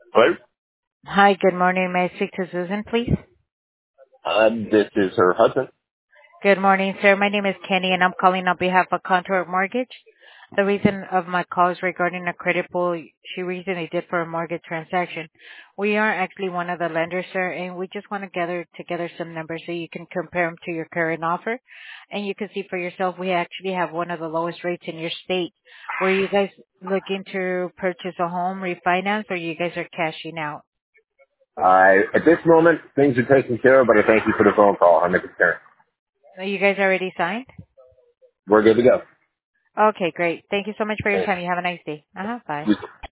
Hello? Hi, good morning. May I speak to Susan, please? This is her husband. Good morning, sir. My name is Kenny, and I'm calling on behalf of Contour Mortgage. The reason of my call is regarding a credit pull she recently did for a mortgage transaction. We are actually one of the lenders, sir, and we just want to gather together some numbers so you can compare them to your current offer. And you can see for yourself, we actually have one of the lowest rates in your state. Were you guys looking to purchase a home, refinance, or you guys are cashing out? At this moment, things are taken care of, but I thank you for the phone call. I'm a concern. Are you guys already signed? We're good to go. Okay, great. Thank you so much for your Thanks. time. You have a nice day. Bye. You